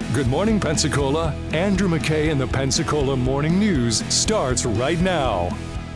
Good morning, Pensacola. Andrew McKay and the Pensacola Morning News starts right now.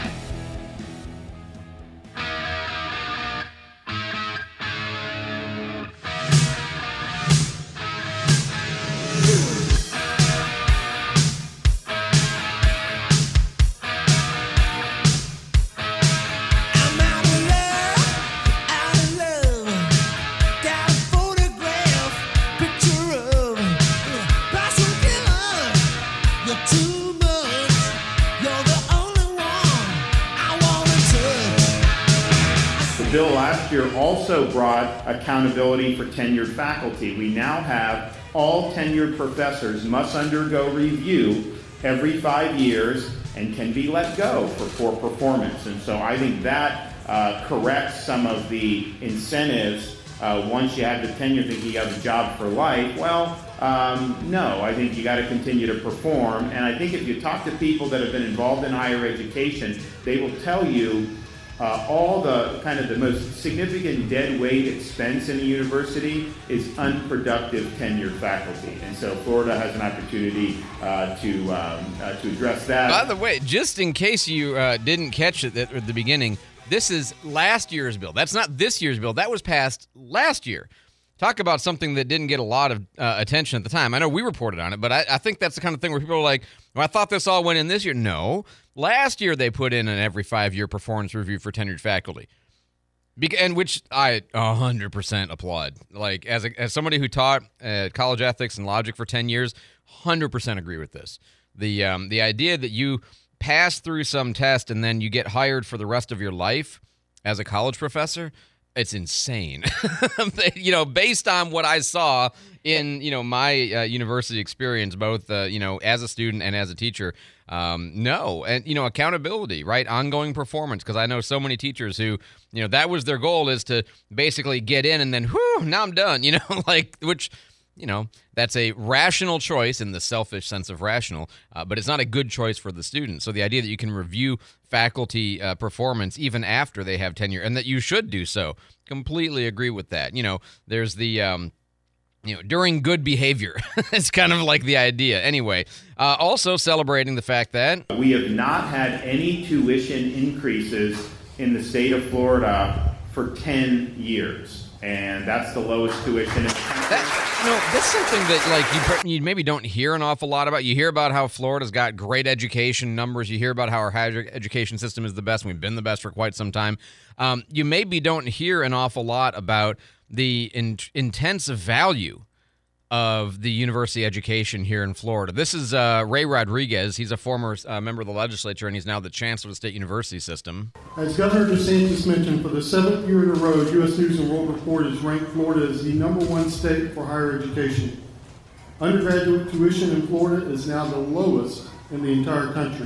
The bill last year also brought accountability for tenured faculty. We now have all tenured professors must undergo review every 5 years and can be let go for poor performance. And so I think that corrects some of the incentives once you have the tenure thinking you have a job for life. Well, no, I think you got to continue to perform. And I think if you talk to people that have been involved in higher education, they will tell you all the kind of the most significant dead weight expense in a university is unproductive tenured faculty. And so Florida has an opportunity to address that. By the way, just in case you didn't catch it at the beginning, this is last year's bill. That's not this year's bill. That was passed last year. Talk about something that didn't get a lot of attention at the time. I know we reported on it, but I think that's the kind of thing where people are like, well, I thought this all went in this year. No. Last year they put in an every 5-year performance review for tenured faculty, and which I 100% applaud. Like, as somebody who taught college ethics and logic for 10 years, 100% agree with this. The idea that you pass through some test and then you get hired for the rest of your life as a college professor, it's insane. Based on what I saw in, my university experience, both, as a student and as a teacher, no. And, accountability, right? Ongoing performance. Because I know so many teachers who, that was their goal, is to basically get in and then, now I'm done, which, that's a rational choice in the selfish sense of rational, but it's not a good choice for the student. So the idea that you can review faculty performance even after they have tenure, and that you should do so, completely agree with that. There's the, during good behavior. It's kind of like the idea. Anyway, also celebrating the fact that we have not had any tuition increases in the state of Florida for 10 years. And that's the lowest tuition in the country. That's something that you maybe don't hear an awful lot about. You hear about how Florida's got great education numbers. You hear about how our higher education system is the best. We've been the best for quite some time. You maybe don't hear an awful lot about the intense value of the university education here in Florida. This is Ray Rodriguez. He's a former member of the legislature, and he's now the chancellor of the state university system. As Governor DeSantis mentioned, for the 7th year in a row, U.S. News & World Report has ranked Florida as the #1 state for higher education. Undergraduate tuition in Florida is now the lowest in the entire country.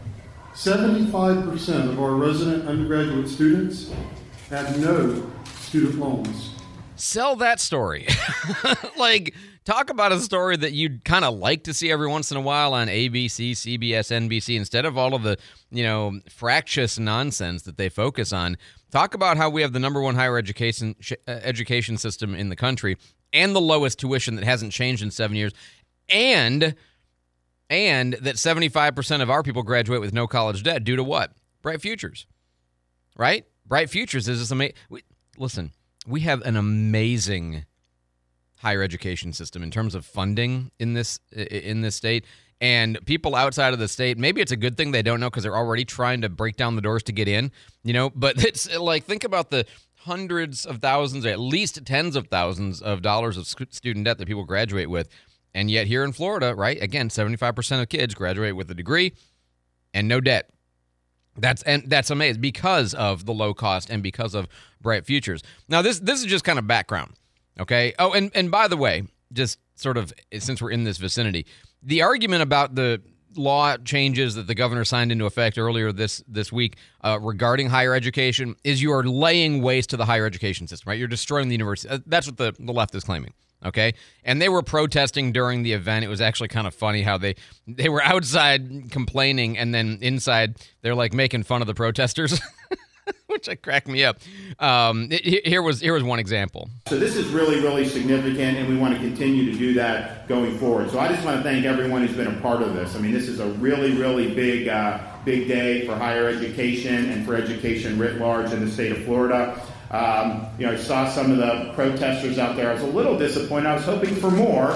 75% of our resident undergraduate students have no student loans. Sell that story. Talk about a story that you'd kind of like to see every once in a while on ABC, CBS, NBC, instead of all of the, fractious nonsense that they focus on. Talk about how we have the #1 higher education system in the country and the lowest tuition that hasn't changed in 7 years, and that 75% of our people graduate with no college debt due to what? Bright Futures, right? Bright Futures is this amazing. Listen, we have an amazing higher education system in terms of funding in this state, and people outside of the state, maybe it's a good thing they don't know because they're already trying to break down the doors to get in, but it's like, think about the hundreds of thousands, or at least tens of thousands of dollars of student debt that people graduate with. And yet here in Florida, right, again, 75% of kids graduate with a degree and no debt. That's amazing because of the low cost and because of Bright Futures. Now, this is just kind of background, okay? Oh, and by the way, just sort of, since we're in this vicinity, the argument about the law changes that the governor signed into effect earlier this week regarding higher education is you are laying waste to the higher education system, right? You're destroying the university. That's what the left is claiming. Okay, and they were protesting during the event. It was actually kind of funny how they were outside complaining, and then inside they're like making fun of the protesters. which cracked me up. Here was one example. So this is really, really significant, and we want to continue to do that going forward. So I just want to thank everyone who's been a part of this. I mean, this is a really, really big day for higher education and for education writ large in the state of Florida. I saw some of the protesters out there. I was a little disappointed. I was hoping for more.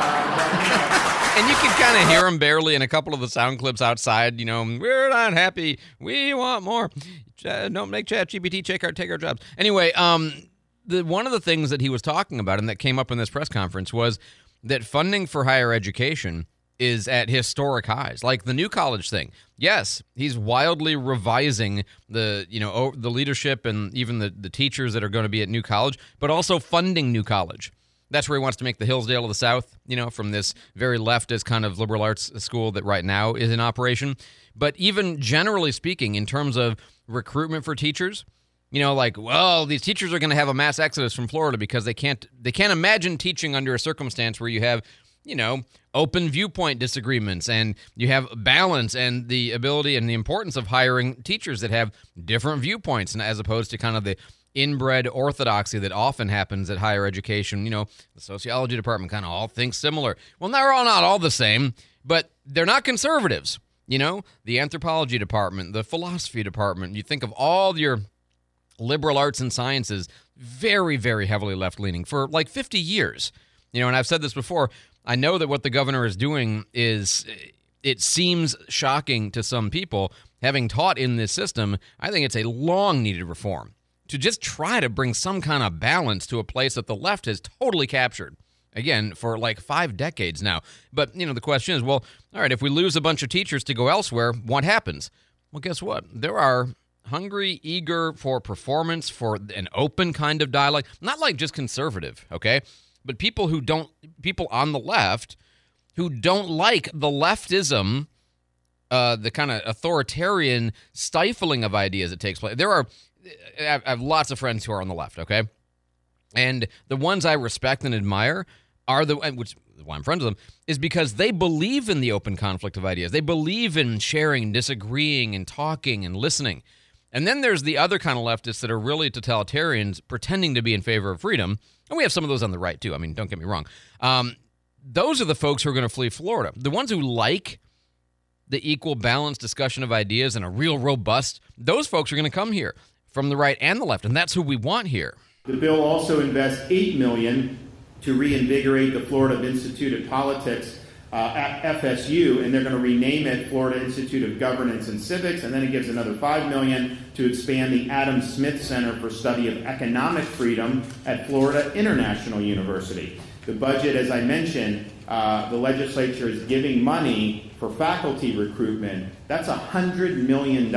And you can kind of hear them barely in a couple of the sound clips outside. We're not happy. We want more. Don't make ChatGPT take our jobs. Anyway, one of the things that he was talking about and that came up in this press conference was that funding for higher education is at historic highs, like the New College thing. Yes, he's wildly revising the leadership and even the teachers that are going to be at New College, but also funding New College. That's where he wants to make the Hillsdale of the South, from this very leftist kind of liberal arts school that right now is in operation. But even generally speaking, in terms of recruitment for teachers, these teachers are going to have a mass exodus from Florida because they can't imagine teaching under a circumstance where you have, open viewpoint disagreements and you have balance and the ability and the importance of hiring teachers that have different viewpoints, and as opposed to kind of the inbred orthodoxy that often happens at higher education. The sociology department kind of all thinks similar. Well, they're all not all the same, but they're not conservatives. The anthropology department, the philosophy department, you think of all your liberal arts and sciences, very, very heavily left-leaning for like 50 years. And I've said this before, I know that what the governor is doing is, it seems shocking to some people. Having taught in this system, I think it's a long-needed reform to just try to bring some kind of balance to a place that the left has totally captured, again, for like 5 decades now. But, the question is, well, all right, if we lose a bunch of teachers to go elsewhere, what happens? Well, guess what? There are hungry, eager for performance, for an open kind of dialogue, not like just conservative, okay? But people on the left who don't like the leftism, the kind of authoritarian stifling of ideas that takes place. I have lots of friends who are on the left, okay? And the ones I respect and admire are which is why I'm friends with them, is because they believe in the open conflict of ideas. They believe in sharing, disagreeing, and talking and listening. And then there's the other kind of leftists that are really totalitarians pretending to be in favor of freedom. And we have some of those on the right, too. I mean, don't get me wrong. Those are the folks who are going to flee Florida. The ones who like the equal, balanced discussion of ideas and a real robust, those folks are going to come here from the right and the left, and that's who we want here. The bill also invests $8 million to reinvigorate the Florida Institute of Politics at FSU, and they're going to rename it Florida Institute of Governance and Civics, and then it gives another $5 million to expand the Adam Smith Center for Study of Economic Freedom at Florida International University. The budget, as I mentioned, the legislature is giving money for faculty recruitment. That's $100 million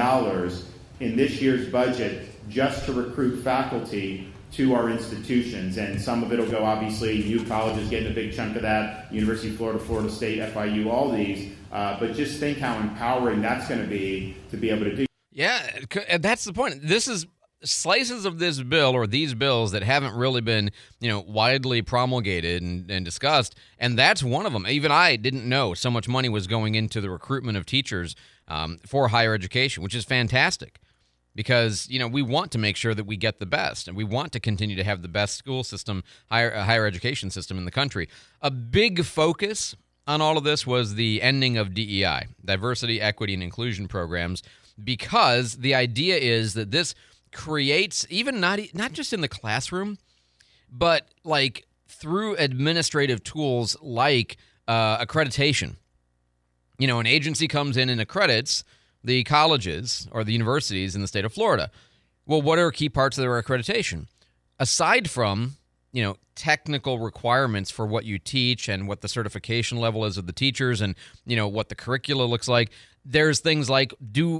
in this year's budget just to recruit faculty to our institutions, and some of it will go, obviously, New College is getting a big chunk of that, University of Florida, Florida State, FIU, all these, but just think how empowering that's going to be able to do. Yeah, that's the point. This is slices of this bill, or these bills, that haven't really been, widely promulgated and discussed, and that's one of them. Even I didn't know so much money was going into the recruitment of teachers for higher education, which is fantastic. Because, we want to make sure that we get the best, and we want to continue to have the best school system, higher education system in the country. A big focus on all of this was the ending of DEI, diversity, equity, and inclusion programs, because the idea is that this creates, even not just in the classroom, but like through administrative tools like accreditation. An agency comes in and accredits the colleges or the universities in the state of Florida. Well, what are key parts of their accreditation? Aside from, technical requirements for what you teach and what the certification level is of the teachers and, what the curricula looks like, there's things like do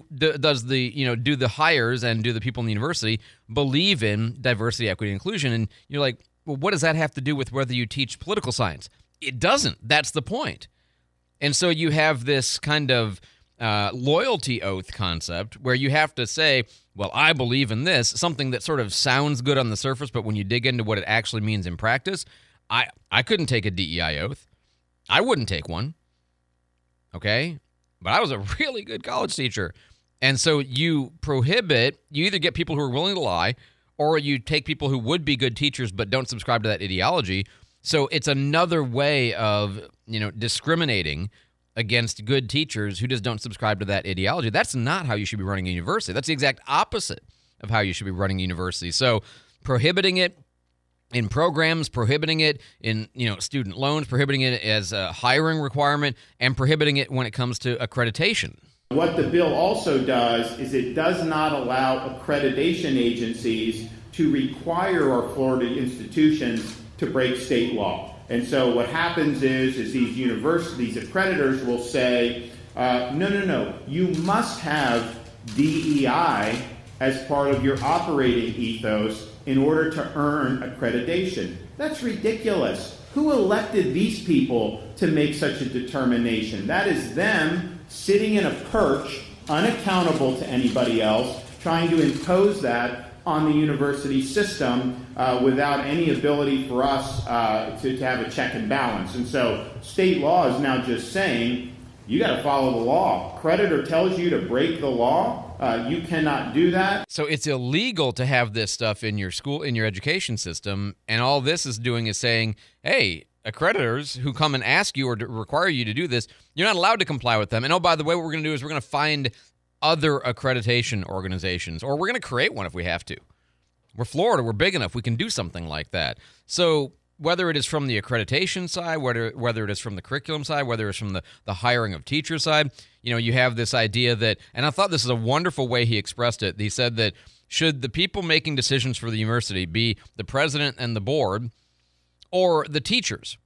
the hires and do the people in the university believe in diversity, equity, and inclusion? And you're like, well, what does that have to do with whether you teach political science? It doesn't. That's the point. And so you have this kind of loyalty oath concept where you have to say, well, I believe in this, something that sort of sounds good on the surface, but when you dig into what it actually means in practice, I couldn't take a DEI oath. I wouldn't take one. Okay? But I was a really good college teacher. And so you either get people who are willing to lie, or you take people who would be good teachers but don't subscribe to that ideology. So it's another way of, discriminating against good teachers who just don't subscribe to that ideology. That's not how you should be running a university. That's the exact opposite of how you should be running a university. So prohibiting it in programs, prohibiting it in, student loans, prohibiting it as a hiring requirement, and prohibiting it when it comes to accreditation. What the bill also does is it does not allow accreditation agencies to require our Florida institutions to break state law. And so what happens is these accreditors will say, no, you must have DEI as part of your operating ethos in order to earn accreditation. That's ridiculous. Who elected these people to make such a determination? That is them sitting in a perch, unaccountable to anybody else, trying to impose that on the university system without any ability for us to have a check and balance. And so state law is now just saying, you got to follow the law. Creditor tells you to break the law. You cannot do that. So it's illegal to have this stuff in your school, in your education system. And all this is doing is saying, hey, accreditors who come and ask you or require you to do this, you're not allowed to comply with them. And oh, by the way, what we're going to do is we're going to find other accreditation organizations, or we're going to create one if we have to. We're Florida. We're big enough. We can do something like that. So whether it is from the accreditation side, whether it is from the curriculum side, whether it's from the hiring of teacher side, you have this idea that, and I thought this is a wonderful way he expressed it. He said that should the people making decisions for the university be the president and the board or the teachers?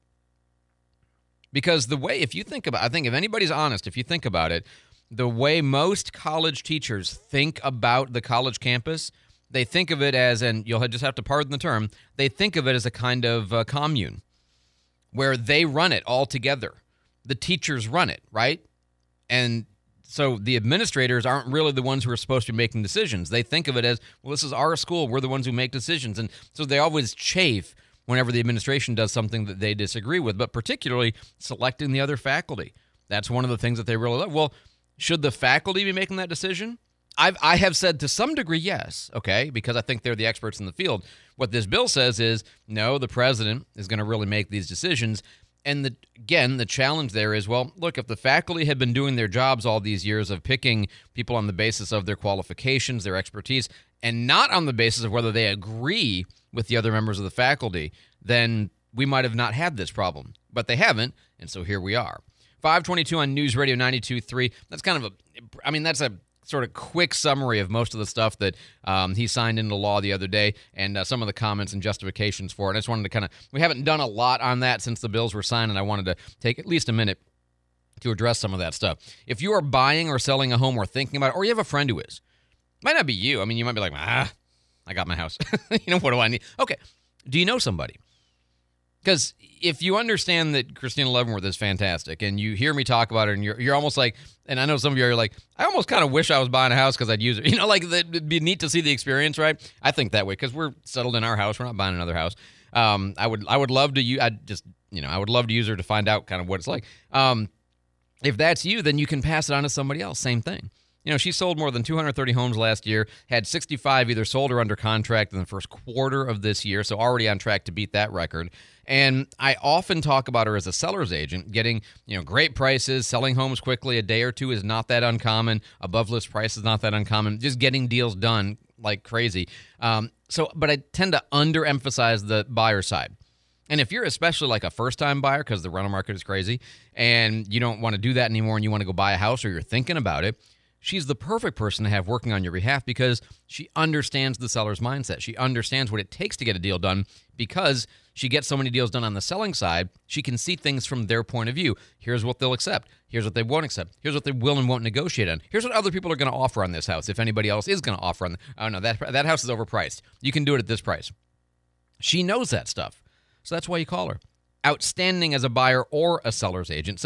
Because the way, if you think about, I think if anybody's honest, if you think about it, the way most college teachers think about the college campus, they think of it as, and you'll just have to pardon the term, they think of it as a kind of commune where they run it all together. The teachers run it, right? And so the administrators aren't really the ones who are supposed to be making decisions. They think of it as, well, this is our school. We're the ones who make decisions. And so they always chafe whenever the administration does something that they disagree with, but particularly selecting the other faculty. That's one of the things that they really love. Well, should the faculty be making that decision? I have said to some degree, yes, okay, because I think they're the experts in the field. What this bill says is, no, the president is going to really make these decisions. And again, the challenge there is, well, look, if the faculty had been doing their jobs all these years of picking people on the basis of their qualifications, their expertise, and not on the basis of whether they agree with the other members of the faculty, then we might have not had this problem. But they haven't, and so here we are. 522 on News Radio 92.3. That's kind of that's a sort of quick summary of most of the stuff that he signed into law the other day and some of the comments and justifications for it. I just wanted to we haven't done a lot on that since the bills were signed, and I wanted to take at least a minute to address some of that stuff. If you are buying or selling a home or thinking about it, or you have a friend who is, might not be you. I mean, you might be like, I got my house. What do I need? Okay. Do you know somebody? Because if you understand that Christina Leavenworth is fantastic and you hear me talk about her and you're almost like, and I know some of you are like, I almost kind of wish I was buying a house because I'd use it. It'd be neat to see the experience, right? I think that way because we're settled in our house. We're not buying another house. I would love to use, I would love to use her to find out kind of what it's like. If that's you, then you can pass it on to somebody else. Same thing. She sold more than 230 homes last year, had 65 either sold or under contract in the first quarter of this year, so already on track to beat that record. And I often talk about her as a seller's agent, getting great prices, selling homes quickly. A day or two is not that uncommon. Above list price is not that uncommon. Just getting deals done like crazy. But I tend to underemphasize the buyer side. And if you're especially like a first-time buyer because the rental market is crazy and you don't want to do that anymore and you want to go buy a house or you're thinking about it, she's the perfect person to have working on your behalf because she understands the seller's mindset. She understands what it takes to get a deal done because she gets so many deals done on the selling side, she can see things from their point of view. Here's what they'll accept. Here's what they won't accept. Here's what they will and won't negotiate on. Here's what other people are going to offer on this house if anybody else is going to offer on oh, no, that house is overpriced. You can do it at this price. She knows that stuff. So that's why you call her. Outstanding as a buyer or a seller's agent.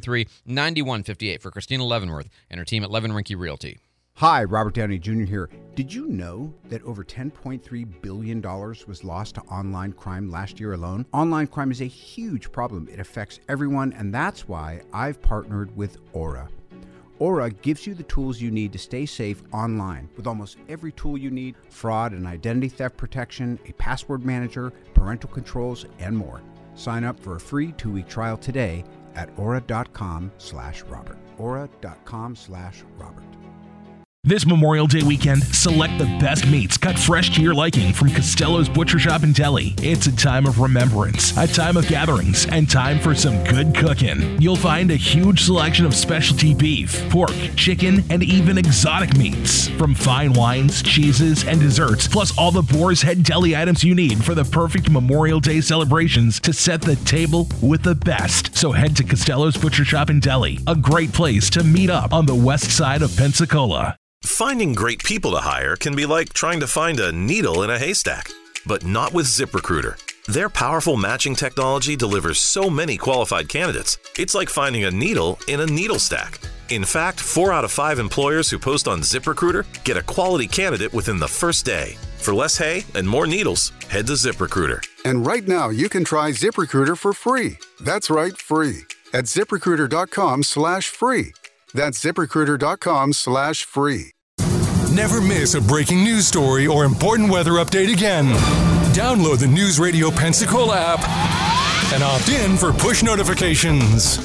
723-9158 for Christina Leavenworth and her team at Levin Rinke Realty. Hi, Robert Downey Jr. here. Did you know that over $10.3 billion was lost to online crime last year alone? Online crime is a huge problem. It affects everyone, and that's why I've partnered with Aura. Aura gives you the tools you need to stay safe online with almost every tool you need: fraud and identity theft protection, a password manager, parental controls, and more. Sign up for a free 2-week trial today at aura.com/Robert. aura.com/Robert. This Memorial Day weekend, select the best meats cut fresh to your liking from Costello's Butcher Shop and Deli. It's a time of remembrance, a time of gatherings, and time for some good cooking. You'll find a huge selection of specialty beef, pork, chicken, and even exotic meats. From fine wines, cheeses, and desserts, plus all the Boar's Head Deli items you need for the perfect Memorial Day celebrations to set the table with the best. So head to Costello's Butcher Shop and Deli, a great place to meet up on the west side of Pensacola. Finding great people to hire can be like trying to find a needle in a haystack, but not with ZipRecruiter. Their powerful matching technology delivers so many qualified candidates, it's like finding a needle in a needle stack. In fact, 4 out of 5 employers who post on ZipRecruiter get a quality candidate within the first day. For less hay and more needles, head to ZipRecruiter. And right now, you can try ZipRecruiter for free. That's right, free. At ZipRecruiter.com/free. That's ZipRecruiter.com/free. Never miss a breaking news story or important weather update again. Download the News Radio Pensacola app and opt in for push notifications.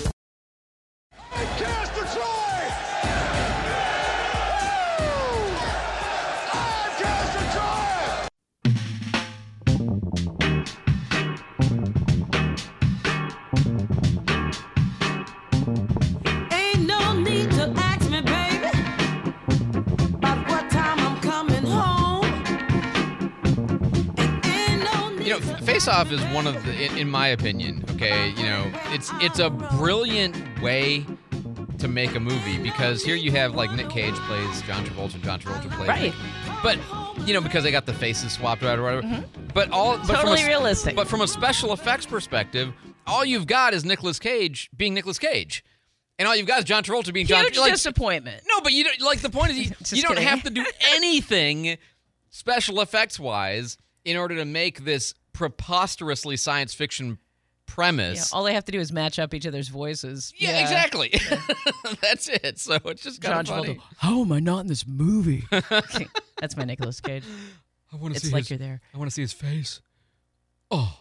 Face Off is one of the, in my opinion, okay, it's a brilliant way to make a movie, because here you have like Nick Cage plays John Travolta plays right, but because they got the faces swapped out or whatever, but totally realistic. But from a special effects perspective, all you've got is Nicolas Cage being Nicolas Cage. And all you've got is John Travolta being John Travolta. Huge disappointment. No, but you don't, like, the point is you don't have to do anything special effects wise in order to make this preposterously science fiction premise. Yeah, all they have to do is match up each other's voices. Yeah. Exactly. That's it. So it's just kind of funny. Travolta, how am I not in this movie? That's my Nicolas Cage. I want to it's see like you're there. I want to see his face. Oh.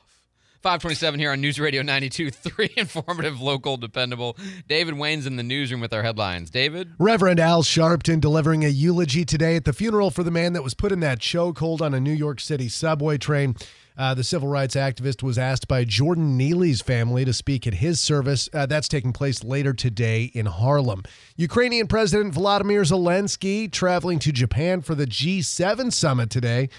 527 here on News Radio 92.3, informative, local, dependable. David Wayne's in the newsroom with our headlines. David? Reverend Al Sharpton delivering a eulogy today at the funeral for the man that was put in that chokehold on a New York City subway train. The civil rights activist was asked by Jordan Neely's family to speak at his service. That's taking place later today in Harlem. Ukrainian President Volodymyr Zelensky traveling to Japan for the G7 summit today.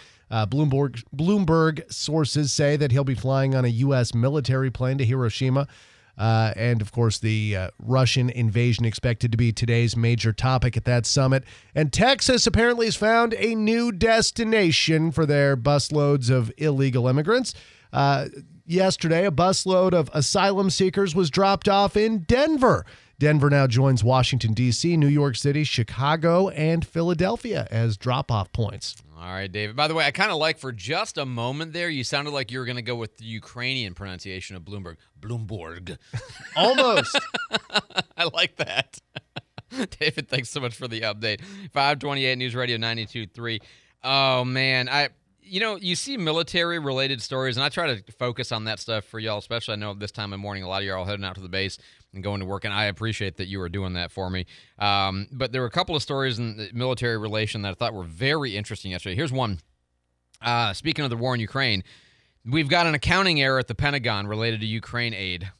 Bloomberg sources say that he'll be flying on a U.S. military plane to Hiroshima. And, of course, the Russian invasion expected to be today's major topic at that summit. And Texas apparently has found a new destination for their busloads of illegal immigrants. Yesterday, a busload of asylum seekers was dropped off in Denver. Denver now joins Washington, D.C., New York City, Chicago, and Philadelphia as drop-off points. All right, David. By the way, I kind of like for just a moment there, you sounded like you were going to go with the Ukrainian pronunciation of Bloomberg. Bloomberg. Almost. I like that. David, thanks so much for the update. 528 News Radio 92.3. Oh, man. You see military-related stories, and I try to focus on that stuff for y'all, especially I know this time of morning, a lot of y'all are heading out to the base and going to work, and I appreciate that you were doing that for me. But there were a couple of stories in the military relation that I thought were very interesting yesterday. Here's one. Speaking of the war in Ukraine, we've got an accounting error at the Pentagon related to Ukraine aid.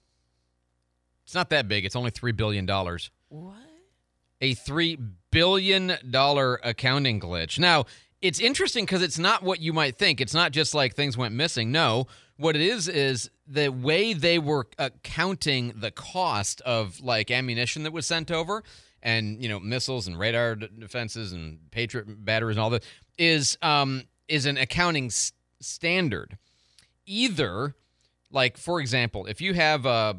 It's not that big. It's only $3 billion. What? A $3 billion accounting glitch. Now, it's interesting because it's not what you might think. It's not just like things went missing. No, what it is the way they were counting the cost of like ammunition that was sent over and, missiles and radar defenses and Patriot batteries and all that is an accounting standard. Either, like, for example, if you have a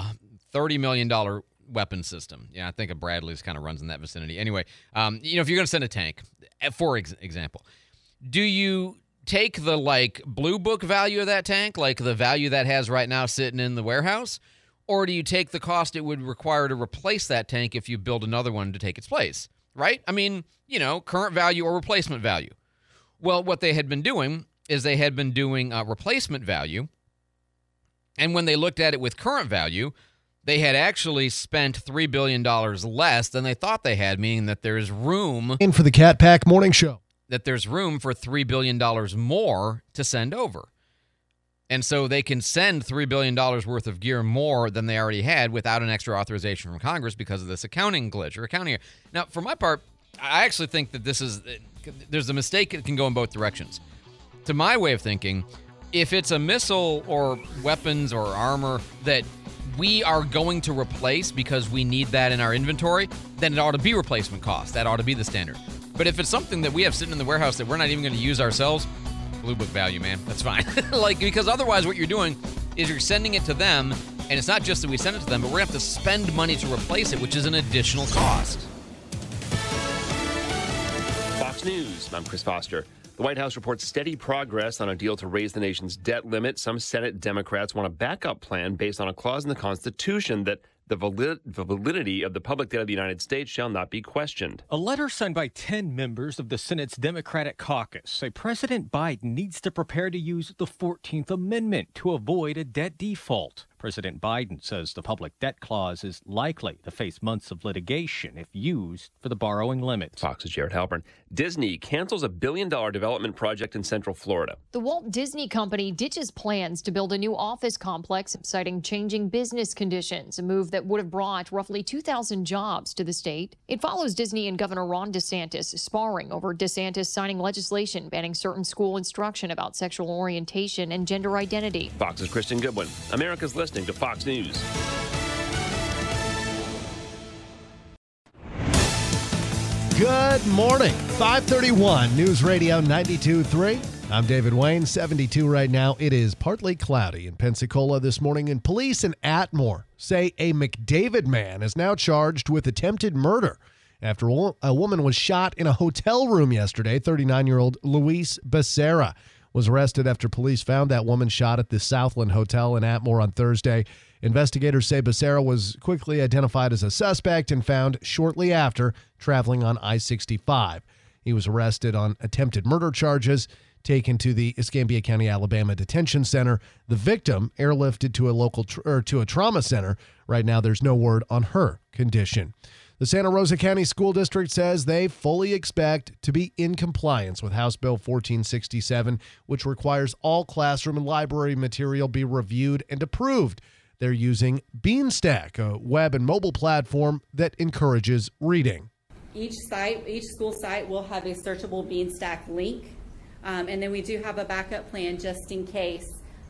$30 million weapon system, I think of Bradley's kind of runs in that vicinity. Anyway, if you're going to send a tank, for example, do you take the blue book value of that tank, like the value that has right now sitting in the warehouse, Or do you take the cost it would require to replace that tank if you build another one to take its place, right? I mean, current value or replacement value. Well, what they had been doing is they had been doing replacement value. And when they looked at it with current value, they had actually spent $3 billion less than they thought they had, meaning that there's room. In for the Cat Pack Morning Show. That there's room for $3 billion more to send over. And so they can send $3 billion worth of gear more than they already had without an extra authorization from Congress because of this accounting glitch or accounting error. Now, for my part, I actually think that there's a mistake that can go in both directions. To my way of thinking, if it's a missile or weapons or armor that we are going to replace because we need that in our inventory, then it ought to be replacement cost. That ought to be the standard. But if it's something that we have sitting in the warehouse that we're not even going to use ourselves, Blue Book value, man. That's fine. Because otherwise what you're doing is you're sending it to them, and it's not just that we send it to them, but we're going to have to spend money to replace it, which is an additional cost. Fox News, I'm Chris Foster. The White House reports steady progress on a deal to raise the nation's debt limit. Some Senate Democrats want a backup plan based on a clause in the Constitution that the validity of the public debt of the United States shall not be questioned. A letter signed by 10 members of the Senate's Democratic caucus say President Biden needs to prepare to use the 14th Amendment to avoid a debt default. President Biden says the public debt clause is likely to face months of litigation if used for the borrowing limit. Fox's Jared Halpern. Disney cancels $1 billion development project in Central Florida. The Walt Disney Company ditches plans to build a new office complex, citing changing business conditions, a move that would have brought roughly 2,000 jobs to the state. It follows Disney and Governor Ron DeSantis sparring over DeSantis signing legislation banning certain school instruction about sexual orientation and gender identity. Fox's Kristen Goodwin. America's listening to Fox News. Good morning. 531 News Radio 92.3. I'm David Wayne, 72 right now. It is partly cloudy in Pensacola this morning, and police in Atmore say a McDavid man is now charged with attempted murder after a woman was shot in a hotel room yesterday. 39-year-old Luis Becerra was arrested after police found that woman shot at the Southland Hotel in Atmore on Thursday. Investigators say Becerra was quickly identified as a suspect and found shortly after traveling on I-65. He was arrested on attempted murder charges, taken to the Escambia County, Alabama Detention Center. The victim airlifted to a local to a trauma center. Right now, there's no word on her condition. The Santa Rosa County School District says they fully expect to be in compliance with House Bill 1467, which requires all classroom and library material be reviewed and approved. They're using Beanstack, a web and mobile platform that encourages reading. Each school site will have a searchable Beanstack link, and then we do have a backup plan just in case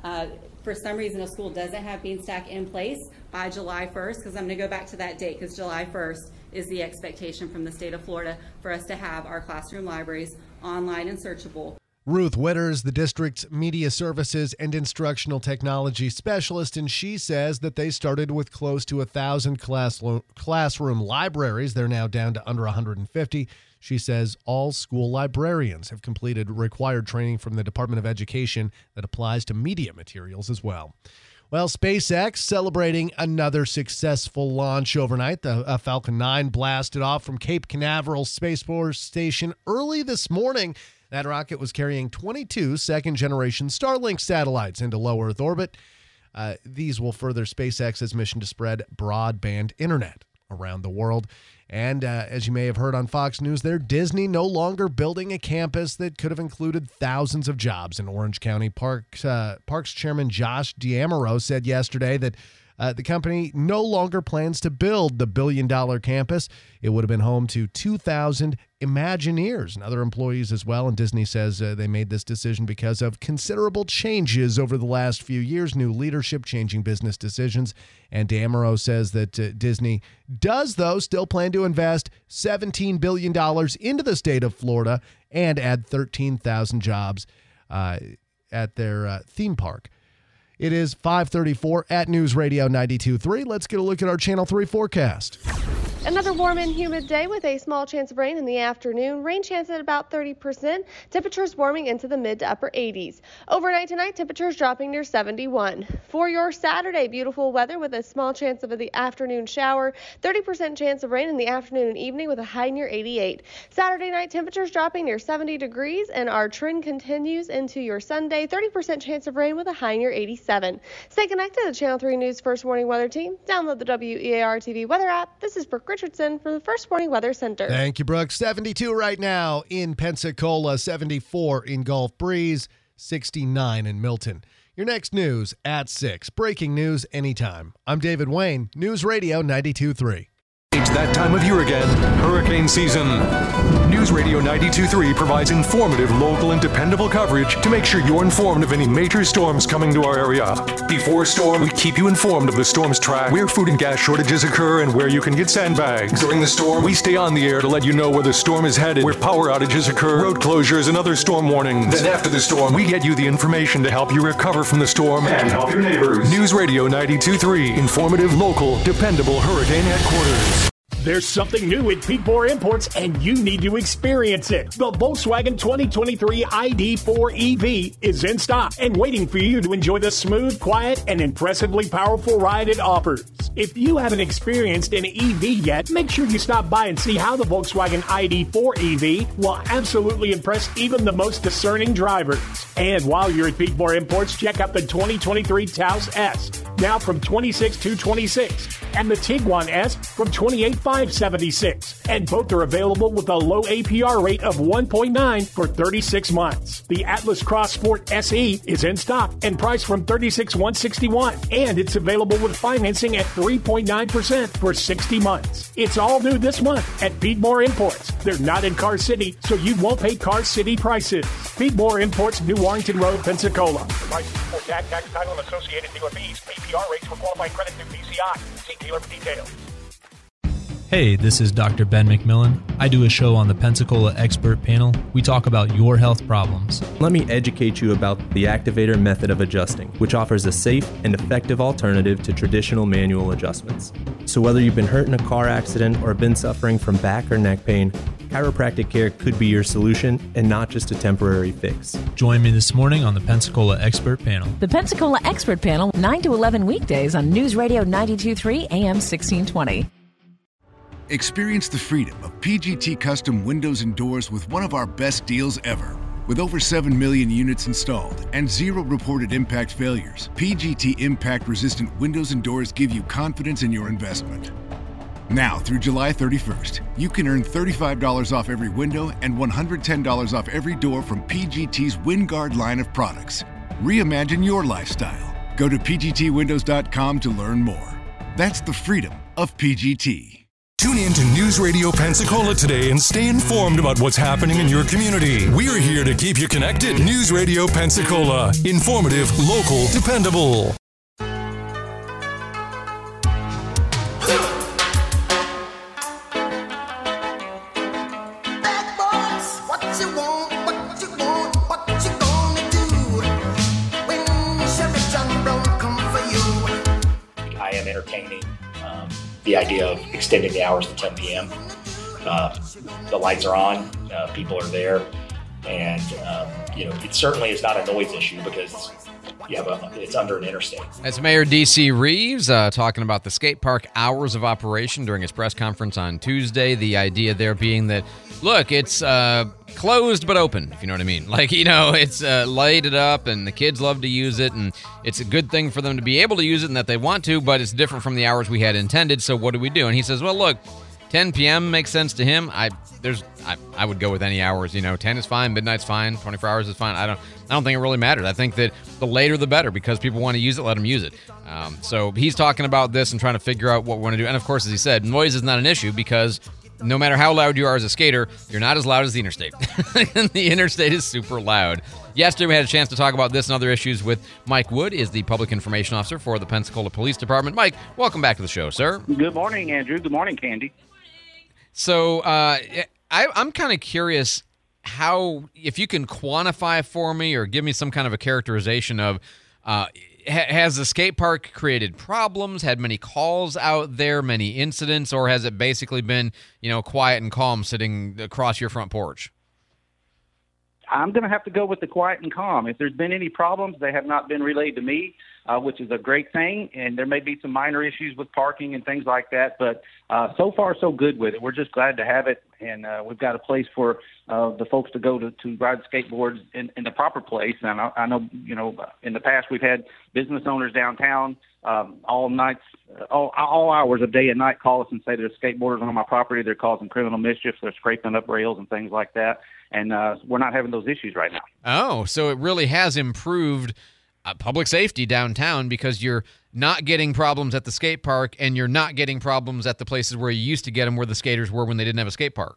for some reason a school doesn't have Beanstack in place by July 1st, because I'm going to go back to that date, because July 1st is the expectation from the state of Florida for us to have our classroom libraries online and searchable. Ruth Witters, the district's media services and instructional technology specialist, and she says that they started with close to 1,000 classroom libraries. They're now down to under 150. She says all school librarians have completed required training from the Department of Education that applies to media materials as well. Well, SpaceX celebrating another successful launch overnight. The Falcon 9 blasted off from Cape Canaveral Space Force Station early this morning. That rocket was carrying 22 second-generation Starlink satellites into low Earth orbit. These will further SpaceX's mission to spread broadband internet around the world. And as you may have heard on Fox News there, Disney no longer building a campus that could have included thousands of jobs in Orange County. Parks Chairman Josh D'Amaro said yesterday that the company no longer plans to build the billion-dollar campus. It would have been home to 2,000 Imagineers and other employees as well. And Disney says they made this decision because of considerable changes over the last few years, new leadership, changing business decisions. And D'Amaro says that Disney does, though, still plan to invest $17 billion into the state of Florida and add 13,000 jobs at their theme park. It is 5:34 at News Radio 92.3. Let's get a look at our Channel 3 forecast. Another warm and humid day with a small chance of rain in the afternoon. Rain chance at about 30%. Temperatures warming into the mid to upper 80s. Overnight tonight, temperatures dropping near 71. For your Saturday, beautiful weather with a small chance of the afternoon shower. 30% chance of rain in the afternoon and evening with a high near 88. Saturday night, temperatures dropping near 70 degrees, and our trend continues into your Sunday. 30% chance of rain with a high near 87. Stay connected to the Channel 3 News First Warning Weather Team. Download the WEAR TV weather app. This is Brooke Richardson for the First Warning Weather Center. Thank you, Brooke. 72 right now in Pensacola, 74 in Gulf Breeze, 69 in Milton. Your next news at 6. Breaking news anytime. I'm David Wayne, News Radio 92.3. It's that time of year again, hurricane season. News Radio 92.3 provides informative, local, and dependable coverage to make sure you're informed of any major storms coming to our area. Before a storm, we keep you informed of the storm's track, where food and gas shortages occur, and where you can get sandbags. During the storm, we stay on the air to let you know where the storm is headed, where power outages occur, road closures, and other storm warnings. Then after the storm, we get you the information to help you recover from the storm and help your neighbors. News Radio 92.3, informative, local, dependable hurricane headquarters. There's something new at Pete Moore Imports, and you need to experience it. The Volkswagen 2023 ID4 EV is in stock and waiting for you to enjoy the smooth, quiet, and impressively powerful ride it offers. If you haven't experienced an EV yet, make sure you stop by and see how the Volkswagen ID4 EV will absolutely impress even the most discerning drivers. And while you're at Pete Moore Imports, check out the 2023 Taos S, now from $26,226, and the Tiguan S from $28,576. And both are available with a low APR rate of 1.9 for 36 months. The Atlas Cross Sport SE is in stock and priced from $36,161, and it's available with financing at 3.9% for 60 months. It's all new this month at Pete Moore Imports. They're not in Car City, so you won't pay Car City prices. Pete Moore Imports, New Warrington Road, Pensacola. Prices for tax, title, and associated dealer fees. APR rates for qualified credit through PCI. See dealer for details. Hey, this is Dr. Ben McMillan. I do a show on the Pensacola Expert Panel. We talk about your health problems. Let me educate you about the Activator method of adjusting, which offers a safe and effective alternative to traditional manual adjustments. So whether you've been hurt in a car accident or been suffering from back or neck pain, chiropractic care could be your solution and not just a temporary fix. Join me this morning on the Pensacola Expert Panel. The Pensacola Expert Panel, 9 to 11 weekdays on News Radio 92.3 AM 1620. Experience the freedom of PGT custom windows and doors with one of our best deals ever. With over 7 million units installed and 0 reported impact failures, PGT impact-resistant windows and doors give you confidence in your investment. Now through July 31st, you can earn $35 off every window and $110 off every door from PGT's WinGuard line of products. Reimagine your lifestyle. Go to pgtwindows.com to learn more. That's the freedom of PGT. Tune in to News Radio Pensacola today and stay informed about what's happening in your community. We're here to keep you connected. News Radio Pensacola. Informative, local, dependable. I am entertaining the idea of extending the hours to 10 p.m. The lights are on, people are there, and it certainly is not a noise issue because it's under an interstate. That's Mayor D.C. Reeves talking about the skate park hours of operation during his press conference on Tuesday. The idea there being that, look, it's closed but open, if you know what I mean. Like, it's lighted up and the kids love to use it, and it's a good thing for them to be able to use it and that they want to, but it's different from the hours we had intended, so what do we do? And he says, well, look, 10 p.m. makes sense to him. I would go with any hours. 10 is fine, midnight's fine, 24 hours is fine. I don't think it really matters. I think that the later the better because people want to use it. Let them use it. So he's talking about this and trying to figure out what we want to do. And of course, as he said, noise is not an issue because no matter how loud you are as a skater, you're not as loud as the interstate. And the interstate is super loud. Yesterday, we had a chance to talk about this and other issues with Mike Wood, is the Public Information Officer for the Pensacola Police Department. Mike, welcome back to the show, sir. Good morning, Andrew. Good morning, Candy. So I'm kind of curious how, if you can quantify for me or give me some kind of a characterization of has the skate park created problems, had many calls out there, many incidents, or has it basically been, quiet and calm sitting across your front porch? I'm going to have to go with the quiet and calm. If there's been any problems, they have not been relayed to me, which is a great thing. And there may be some minor issues with parking and things like that. But so far, so good with it. We're just glad to have it. And we've got a place for the folks to go to ride skateboards in the proper place. And I know, in the past we've had business owners downtown all nights, all hours of day and night call us and say there's skateboarders on my property. They're causing criminal mischief. They're scraping up rails and things like that. And we're not having those issues right now. Oh, so it really has improved public safety downtown because you're not getting problems at the skate park and you're not getting problems at the places where you used to get them where the skaters were when they didn't have a skate park.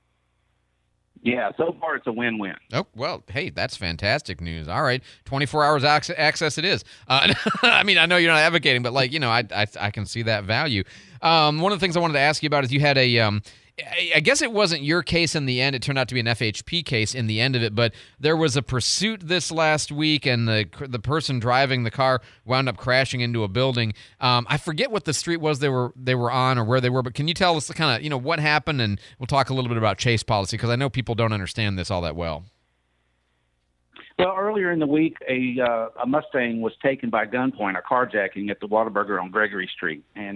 Yeah, so far it's a win-win. Oh, well, hey, that's fantastic news. All right, 24 hours access it is. I mean, I know you're not advocating, but I can see that value. One of the things I wanted to ask you about is you had I guess it wasn't your case in the end. It turned out to be an FHP case in the end of it, but there was a pursuit this last week, and the person driving the car wound up crashing into a building. I forget what the street was they were on or where they were, but can you tell us kind of what happened? And we'll talk a little bit about chase policy because I know people don't understand this all that well. Well, earlier in the week, a Mustang was taken by gunpoint, a carjacking at the Whataburger on Gregory Street, and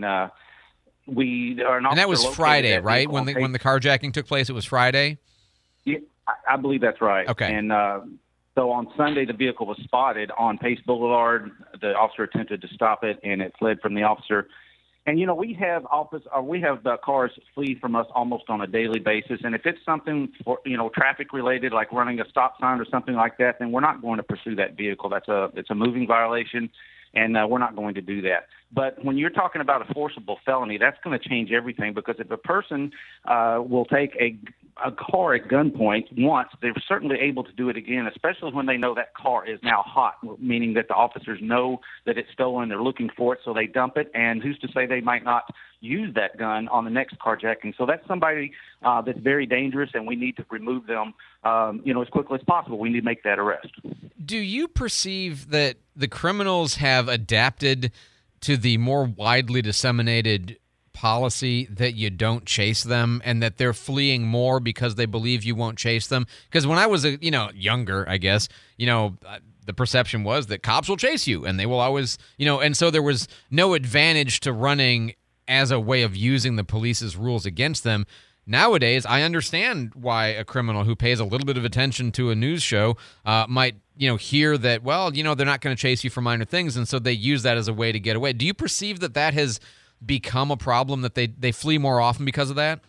that was Friday, right? When the carjacking took place, it was Friday? Yeah, I believe that's right. Okay. And so on Sunday, the vehicle was spotted on Pace Boulevard. The officer attempted to stop it, and it fled from the officer. And, we have cars flee from us almost on a daily basis. And if it's something, traffic related, like running a stop sign or something like that, then we're not going to pursue that vehicle. It's a moving violation. And we're not going to do that. But when you're talking about a forcible felony, that's going to change everything because if a person will take a car at gunpoint once, they're certainly able to do it again, especially when they know that car is now hot, meaning that the officers know that it's stolen, they're looking for it, so they dump it. And who's to say they might not use that gun on the next carjacking? So that's somebody that's very dangerous, and we need to remove them, as quickly as possible. We need to make that arrest. Do you perceive that the criminals have adapted to the more widely disseminated policy that you don't chase them and that they're fleeing more because they believe you won't chase them? Because when I was younger, I guess, the perception was that cops will chase you and they will always, and so there was no advantage to running as a way of using the police's rules against them. Nowadays, I understand why a criminal who pays a little bit of attention to a news show might, hear that, well, they're not going to chase you for minor things, and so they use that as a way to get away. Do you perceive that has become a problem, that they flee more often because of that?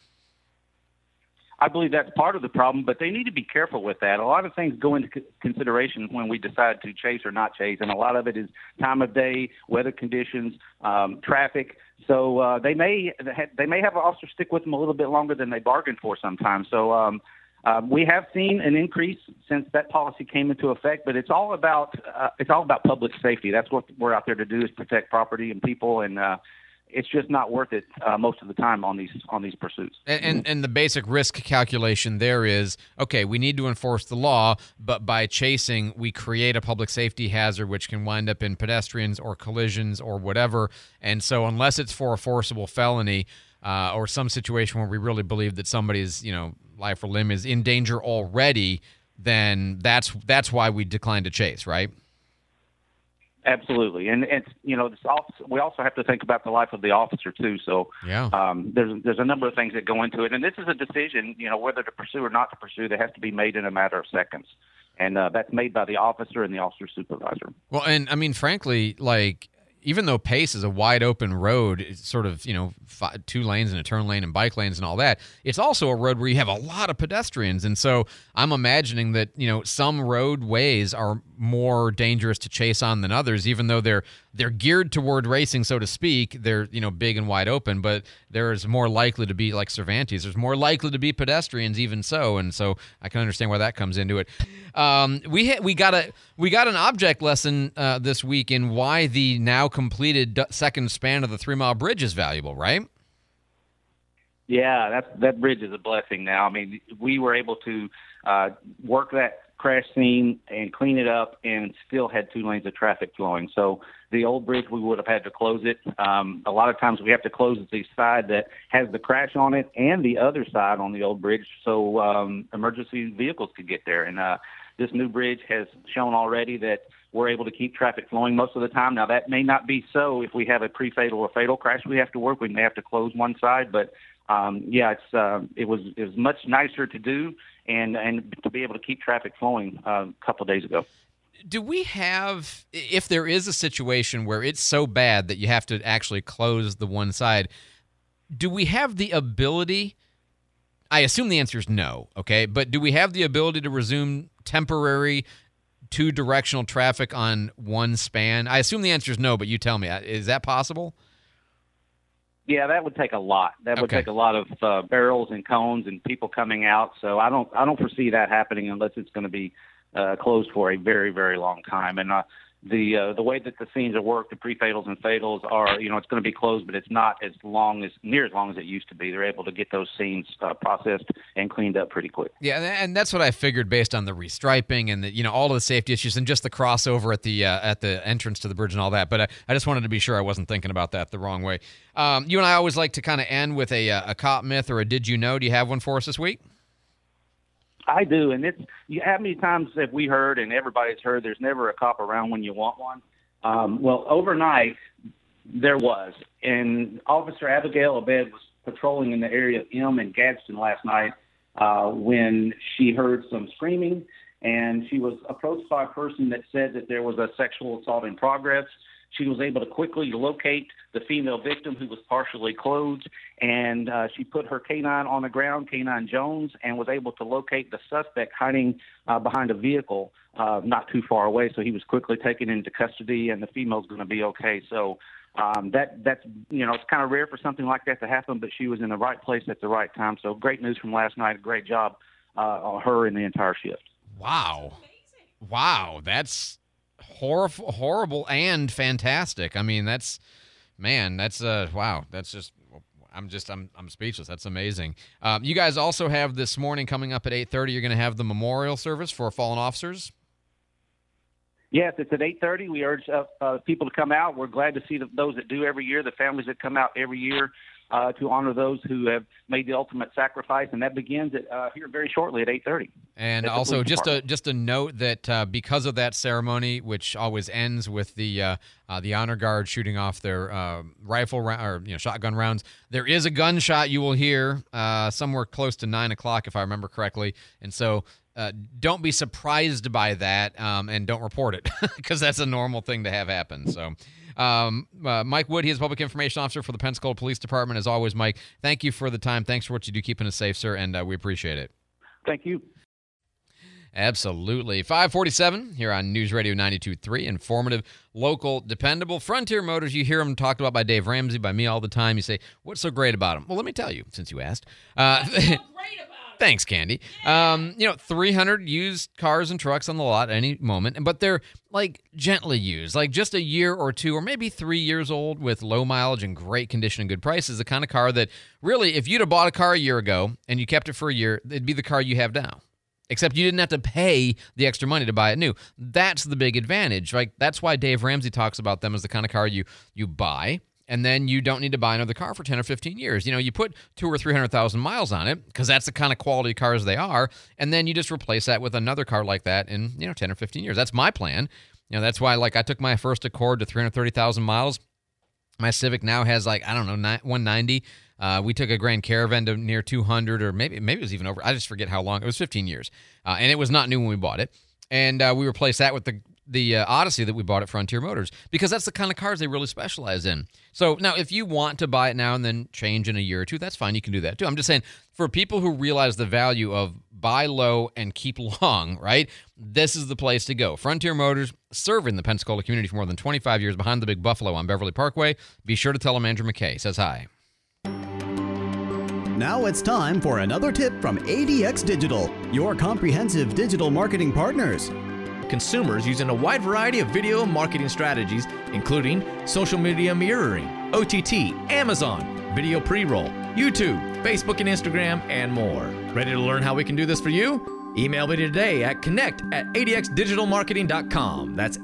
I believe that's part of the problem, but they need to be careful with that. A lot of things go into consideration when we decide to chase or not chase, and a lot of it is time of day, weather conditions, traffic. So they may have an officer stick with them a little bit longer than they bargained for sometimes. So we have seen an increase since that policy came into effect, but it's all about public safety. That's what we're out there to do, is protect property and people, and it's just not worth it most of the time on these pursuits. And the basic risk calculation there is, okay, we need to enforce the law, but by chasing, we create a public safety hazard which can wind up in pedestrians or collisions or whatever. And so unless it's for a forcible felony or some situation where we really believe that somebody's life or limb is in danger already, then that's why we decline to chase, right? Absolutely, and it's we also have to think about the life of the officer too. So yeah, there's a number of things that go into it, and this is a decision, whether to pursue or not to pursue, that has to be made in a matter of seconds, and that's made by the officer and the officer supervisor. Well, and I mean, frankly, even though Pace is a wide open road, it's sort of, 2 lanes and a turn lane and bike lanes and all that, it's also a road where you have a lot of pedestrians. And so I'm imagining that, some roadways are more dangerous to chase on than others, even though they're geared toward racing, so to speak. They're, big and wide open, but there's more likely to be, like Cervantes, there's more likely to be pedestrians even so. And so I can understand why that comes into it. We got an object lesson this week in why the now completed second span of the 3 Mile Bridge is valuable, right? Yeah, that bridge is a blessing now. I mean, we were able to work that crash scene and clean it up and still had 2 lanes of traffic flowing. So the old bridge, we would have had to close it. A lot of times we have to close the side that has the crash on it and the other side on the old bridge so emergency vehicles could get there. And this new bridge has shown already that we're able to keep traffic flowing most of the time. Now, that may not be so if we have a pre-fatal or fatal crash we have to work. We may have to close one side, but it was much nicer to do and to be able to keep traffic flowing a couple of days ago. Do we have, if there is a situation where it's so bad that you have to actually close the one side, do we have the ability? I assume the answer is no, okay? But do we have the ability to resume temporary 2-directional traffic on one span? I assume the answer is no, but you tell me. Is that possible? Yeah, that would take a lot. That would take a lot of barrels and cones and people coming out. So I don't foresee that happening unless it's going to be closed for a very, very long time. And the way that the scenes are worked, the pre-fatals and fatals are, it's going to be closed, but it's not near as long as it used to be. They're able to get those scenes processed and cleaned up pretty quick. Yeah, and that's what I figured based on the restriping and all of the safety issues and just the crossover at the entrance to the bridge and all that. But I just wanted to be sure I wasn't thinking about that the wrong way. You and I always like to kind of end with a cop myth or a did you know. Do you have one for us this week? I do, and how many times have we heard, and everybody's heard, there's never a cop around when you want one? Well, overnight, there was. And Officer Abigail Abed was patrolling in the area of Elm and Gadsden last night when she heard some screaming, and she was approached by a person that said that there was a sexual assault in progress. She was able to quickly locate the female victim who was partially clothed, and she put her canine on the ground, Canine Jones, and was able to locate the suspect hiding behind a vehicle not too far away. So he was quickly taken into custody, and the female's going to be okay. So that's it's kind of rare for something like that to happen, but she was in the right place at the right time. So great news from last night. Great job on her and the entire shift. Wow, that's horrible and fantastic. I mean, wow. That's just, I'm speechless. That's amazing. You guys also have this morning coming up at 8:30. You're going to have the memorial service for fallen officers. Yes, it's at 8:30. We urge people to come out. We're glad to see those that do every year, the families that come out every year to honor those who have made the ultimate sacrifice, and that begins here very shortly at 8:30. And also, just a note that because of that ceremony, which always ends with the honor guard shooting off their shotgun rounds, there is a gunshot you will hear somewhere close to 9 o'clock, if I remember correctly, and so. Don't be surprised by that, and don't report it because that's a normal thing to have happen. So, Mike Wood, he is Public Information Officer for the Pensacola Police Department. As always, Mike, thank you for the time. Thanks for what you do, keeping us safe, sir, and we appreciate it. Thank you. Absolutely. 547 here on News Radio 92.3. Informative, local, dependable. Frontier Motors, you hear them talked about by Dave Ramsey, by me all the time. You say, what's so great about them? Well, let me tell you, since you asked. What's so great about them? Thanks, Candy. 300 used cars and trucks on the lot at any moment, but they're like gently used, like just a year or two or maybe 3 years old with low mileage and great condition and good prices. The kind of car that really, if you'd have bought a car a year ago and you kept it for a year, it'd be the car you have now. Except you didn't have to pay the extra money to buy it new. That's the big advantage. Like that's why Dave Ramsey talks about them as the kind of car you buy. And then you don't need to buy another car for 10 or 15 years. You put 200,000 or 300,000 miles on it because that's the kind of quality cars they are. And then you just replace that with another car like that in, 10 or 15 years. That's my plan. That's why, I took my first Accord to 330,000 miles. My Civic now has 190. We took a Grand Caravan to near 200 or maybe it was even over. I just forget how long. It was 15 years. And it was not new when we bought it. And we replaced that with the Odyssey that we bought at Frontier Motors because that's the kind of cars they really specialize in. So now if you want to buy it now and then change in a year or two, that's fine. You can do that too. I'm just saying for people who realize the value of buy low and keep long, right? This is the place to go. Frontier Motors, serving the Pensacola community for more than 25 years behind the Big Buffalo on Beverly Parkway. Be sure to tell them Andrew McKay says hi. Now it's time for another tip from ADX Digital, your comprehensive digital marketing partners. Consumers using a wide variety of video marketing strategies, including social media mirroring, OTT, Amazon, video pre-roll, YouTube, Facebook and Instagram, and more. Ready to learn how we can do this for you? Email me today at connect@adxdigitalmarketing.com. That's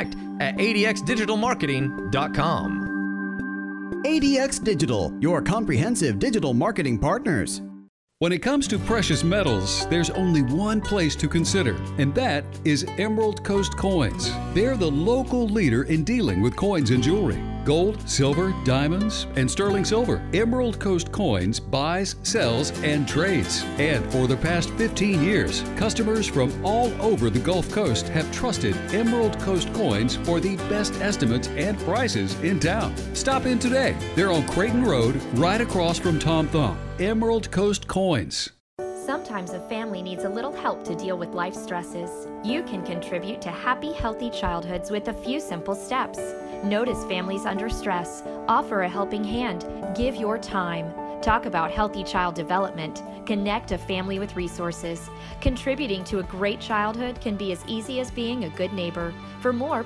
connect@adxdigitalmarketing.com. ADX Digital, your comprehensive digital marketing partners. When it comes to precious metals, there's only one place to consider, and that is Emerald Coast Coins. They're the local leader in dealing with coins and jewelry. Gold, silver, diamonds, and sterling silver. Emerald Coast Coins buys, sells, and trades. And for the past 15 years, customers from all over the Gulf Coast have trusted Emerald Coast Coins for the best estimates and prices in town. Stop in today. They're on Creighton Road, right across from Tom Thumb. Emerald Coast Coins. Sometimes a family needs a little help to deal with life stresses. You can contribute to happy, healthy childhoods with a few simple steps. Notice families under stress. Offer a helping hand. Give your time. Talk about healthy child development. Connect a family with resources. Contributing to a great childhood can be as easy as being a good neighbor. For more,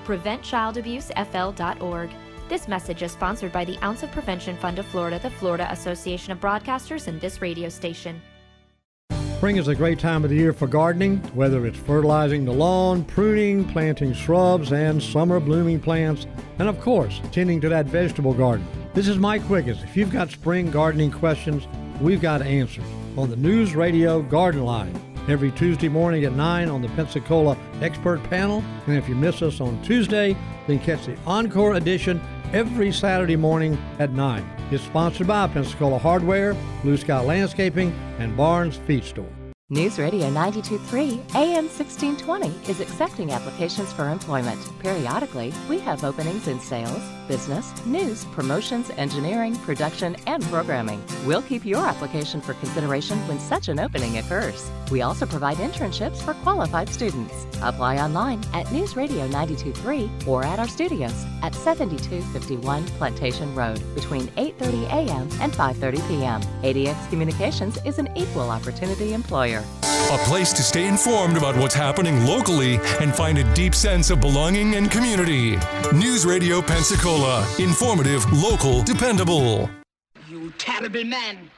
PreventChildAbuseFL.org. This message is sponsored by the Ounce of Prevention Fund of Florida, the Florida Association of Broadcasters, and this radio station. Spring is a great time of the year for gardening, whether it's fertilizing the lawn, pruning, planting shrubs and summer blooming plants, and of course, tending to that vegetable garden. This is Mike Quiggins. If you've got spring gardening questions, we've got answers on the News Radio Garden Line every Tuesday morning at 9 on the Pensacola Expert Panel. And if you miss us on Tuesday, then catch the Encore edition every Saturday morning at 9. It's sponsored by Pensacola Hardware, Blue Sky Landscaping, and Barnes Feed Store. News Radio 92.3 AM 1620 is accepting applications for employment. Periodically, we have openings in sales, business, news, promotions, engineering, production, and programming. We'll keep your application for consideration when such an opening occurs. We also provide internships for qualified students. Apply online at News Radio 92.3 or at our studios at 7251 Plantation Road between 8:30 a.m. and 5:30 p.m. ADX Communications is an equal opportunity employer. A place to stay informed about what's happening locally and find a deep sense of belonging and community. News Radio Pensacola. Informative, local, dependable. You terrible man.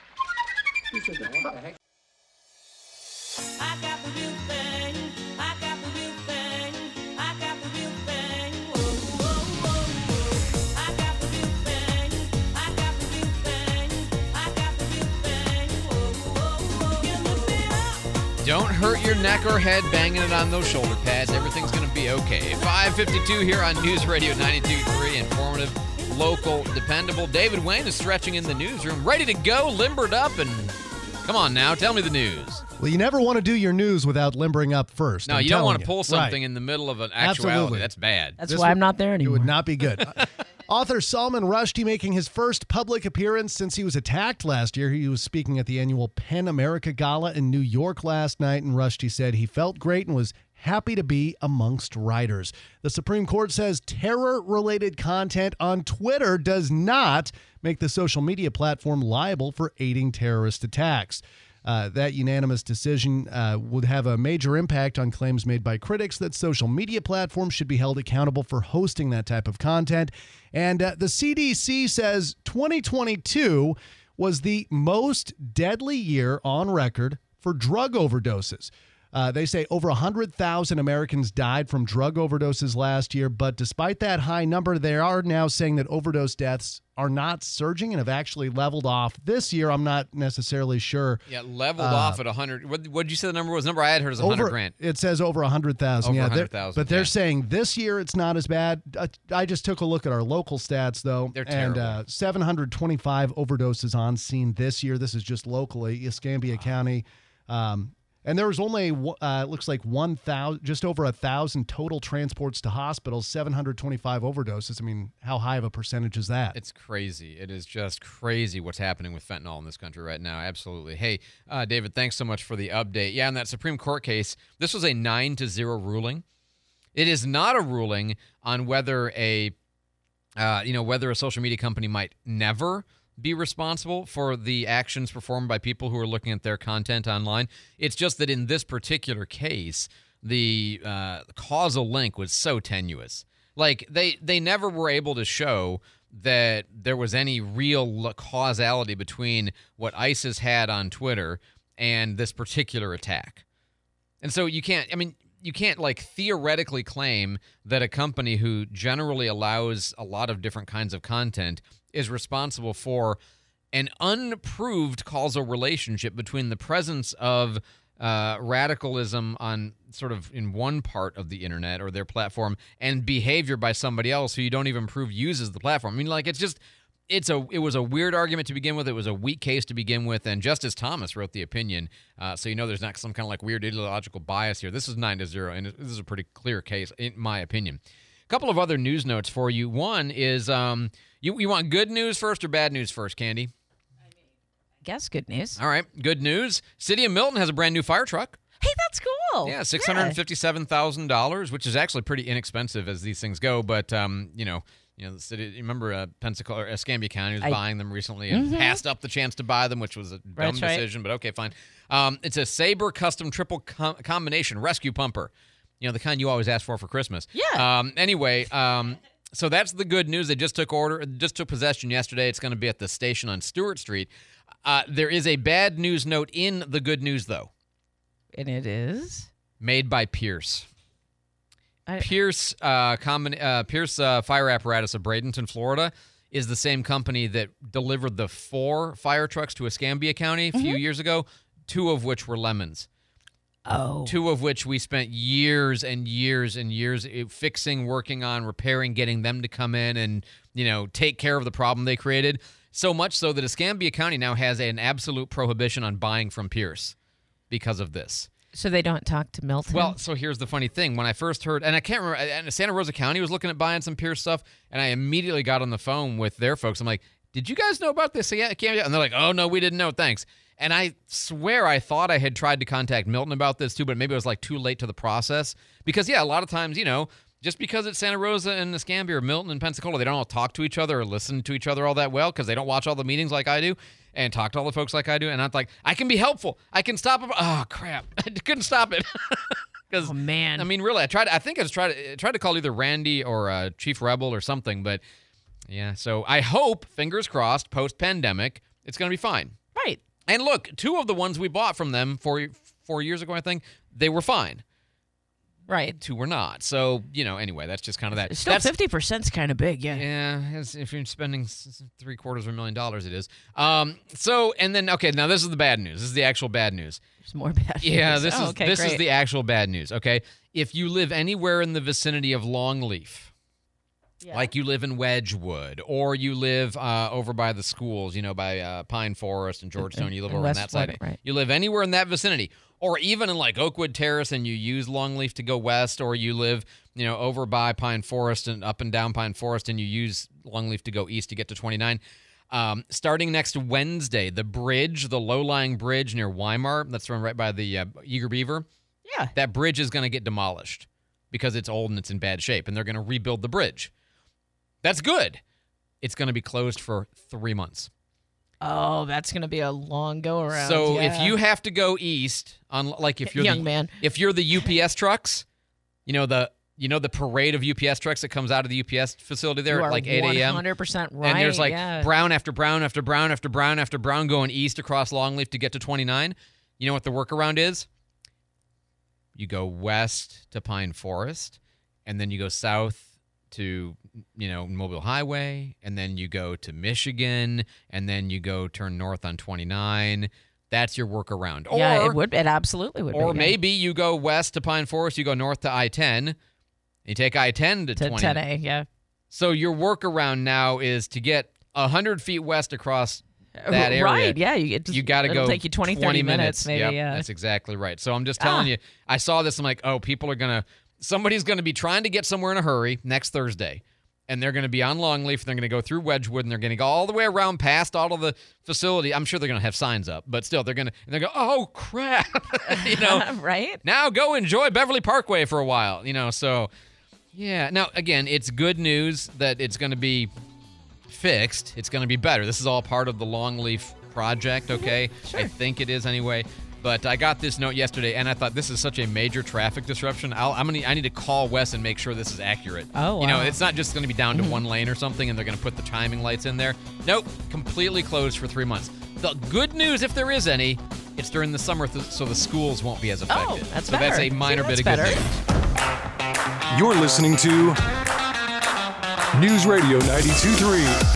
I got the real thing. I got the real thing. I got the real thing. Whoa, whoa, whoa, whoa. I got the real thing. I got the real thing. I got the real thing. Whoa, whoa, whoa. You look me up. Don't hurt your neck or head banging it on those shoulder pads. Everything's going to be okay. 5:52 here on News Radio 92.3. Informative, local, dependable. David Wayne is stretching in the newsroom, ready to go, limbered up, and come on now, tell me the news. Well, you never want to do your news without limbering up first. No, I'm you don't want telling to pull you. something Right. in the middle of an actuality. Absolutely. That's bad. That's why I'm not there anymore. It would not be good. Author Salman Rushdie making his first public appearance since he was attacked last year. He was speaking at the annual PEN America Gala in New York last night, and Rushdie said he felt great and was happy to be amongst writers. The Supreme Court says terror-related content on Twitter does not make the social media platform liable for aiding terrorist attacks. That unanimous decision would have a major impact on claims made by critics that social media platforms should be held accountable for hosting that type of content. And the CDC says 2022 was the most deadly year on record for drug overdoses. They say over 100,000 Americans died from drug overdoses last year, but despite that high number, they are now saying that overdose deaths are not surging and have actually leveled off. This year, I'm not necessarily sure. Yeah, leveled off at 100. What did you say the number was? The number I had heard was 100 grand. It says over 100,000. Over Yeah, 100,000. but they're saying this year it's not as bad. I just took a look at our local stats, though. They're terrible. And 725 overdoses on scene this year. This is just locally, Escambia County. And there was only, it looks like 1,000, just over 1,000 total transports to hospitals, 725 overdoses. I mean, how high of a percentage is that? It's crazy. It is just crazy what's happening with fentanyl in this country right now. Absolutely. Hey, David, thanks so much for the update. Yeah, in that Supreme Court case, this was a 9-0 ruling. It is not a ruling on whether whether a social media company might never be responsible for the actions performed by people who are looking at their content online. It's just that in this particular case, the causal link was so tenuous. Like, they never were able to show that there was any real causality between what ISIS had on Twitter and this particular attack. And so you can't like theoretically claim that a company who generally allows a lot of different kinds of content is responsible for an unproved causal relationship between the presence of radicalism on sort of in one part of the internet or their platform and behavior by somebody else who you don't even prove uses the platform. I mean, like, it was a weird argument to begin with. It was a weak case to begin with, and Justice Thomas wrote the opinion, so you know there's not some kind of like weird ideological bias here. This is 9-0, and this is a pretty clear case, in my opinion. A couple of other news notes for you. One is, you want good news first or bad news first, Candy? Guess good news. All right, good news. City of Milton has a brand new fire truck. Hey, that's cool. Yeah, $657,000, which is actually pretty inexpensive as these things go, but the city. You remember Pensacola or Escambia County was buying them recently and passed up the chance to buy them, which was a dumb decision. But okay, fine. It's a Sabre custom triple combination rescue pumper. You know, the kind you always ask for Christmas. Yeah. Anyway, so that's the good news. They just took possession yesterday. It's going to be at the station on Stewart Street. There is a bad news note in the good news, though. And it is? Made by Pierce. Pierce Fire Apparatus of Bradenton, Florida, is the same company that delivered the 4 fire trucks to Escambia County a few years ago, 2 of which were Lemons. Oh. 2 of which we spent years and years and years fixing, working on, repairing, getting them to come in and, take care of the problem they created. So much so that Escambia County now has an absolute prohibition on buying from Pierce because of this. So they don't talk to Milton? Well, so here's the funny thing. When I first heard, and I can't remember, and Santa Rosa County was looking at buying some Pierce stuff, and I immediately got on the phone with their folks. I'm like, did you guys know about this? And they're like, oh, no, we didn't know. Thanks. And I swear I thought I had tried to contact Milton about this too, but maybe it was like too late to the process. Because, a lot of times, just because it's Santa Rosa and Escambia or Milton and Pensacola, they don't all talk to each other or listen to each other all that well because they don't watch all the meetings like I do and talk to all the folks like I do. And I'm like, I can be helpful. I can stop it. Oh, crap. I couldn't stop it. Oh, man. I mean, really, I tried to call either Randy or Chief Rebel or something. But, yeah, so I hope, fingers crossed, post-pandemic, it's going to be fine. Right. And look, 2 of the ones we bought from them 4 years ago, I think, they were fine. Right. 2 were not. So, anyway, that's just kind of that. Still, 50% is kind of big, yeah. Yeah, if you're spending $750,000, it is. And then, okay, now this is the bad news. This is the actual bad news. There's more bad news. Yeah, this great. is the actual bad news, okay? If you live anywhere in the vicinity of Longleaf, like you live in Wedgwood, or you live over by the schools, by Pine Forest and Georgetown, you live over on that side. Right. You live anywhere in that vicinity, or even in like Oakwood Terrace and you use Longleaf to go west, or you live, over by Pine Forest and up and down Pine Forest and you use Longleaf to go east to get to 29. Starting next Wednesday, the low-lying bridge near Weimar, that's run right by the Eager Beaver, that bridge is going to get demolished because it's old and it's in bad shape, and they're going to rebuild the bridge. That's good. It's going to be closed for 3 months. Oh, that's going to be a long go-around. So if you have to go east, if you're if you're the UPS trucks, the parade of UPS trucks that comes out of the UPS facility there at like 8 a.m. 100% right. And there's brown after brown after brown after brown after brown going east across Longleaf to get to 29. You know what the workaround is? You go west to Pine Forest, and then you go south to Mobile Highway, and then you go to Michigan, and then you go turn north on 29. That's your workaround. It absolutely would. Or maybe you go west to Pine Forest, you go north to I-10, you take I-10 to 20. 10A, yeah. So your workaround now is to get 100 feet west across that area. Right, yeah. You got to go. It'll take you 20 minutes maybe, yep, yeah. That's exactly right. So I'm just telling you, I saw this, I'm like, oh, somebody's going to be trying to get somewhere in a hurry next Thursday, and they're going to be on Longleaf, and they're going to go through Wedgwood, and they're going to go all the way around past all of the facility. I'm sure they're going to have signs up, but still, they're going to go, oh, crap, right? Now go enjoy Beverly Parkway for a while, so, yeah. Now, again, it's good news that it's going to be fixed. It's going to be better. This is all part of the Longleaf project, okay? Sure. I think it is anyway. But I got this note yesterday, and I thought this is such a major traffic disruption. I need to call Wes and make sure this is accurate. Oh, wow. It's not just going to be down to one lane or something, and they're going to put the timing lights in there. Nope, completely closed for 3 months. The good news, if there is any, It's during the summer, so the schools won't be as affected. that's so that's better. a minor See, bit of that's good better. news. You're listening to News Radio 92.3.